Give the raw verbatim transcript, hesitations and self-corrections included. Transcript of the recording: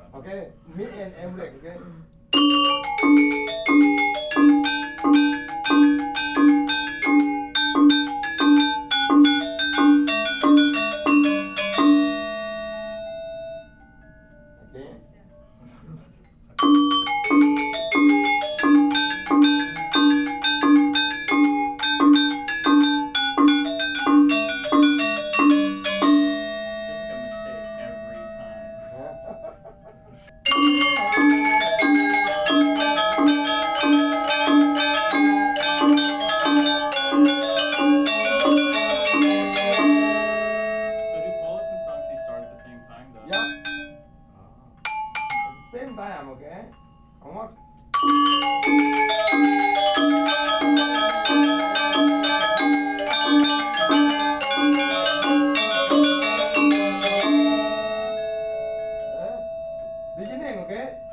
Okay, mid and M break. Okay. Okay. Feels like a mistake every time. So do Paulus and Sanxi start at the same time though? Yeah. Ah. Same time. Okay. How much? Beginning. Okay.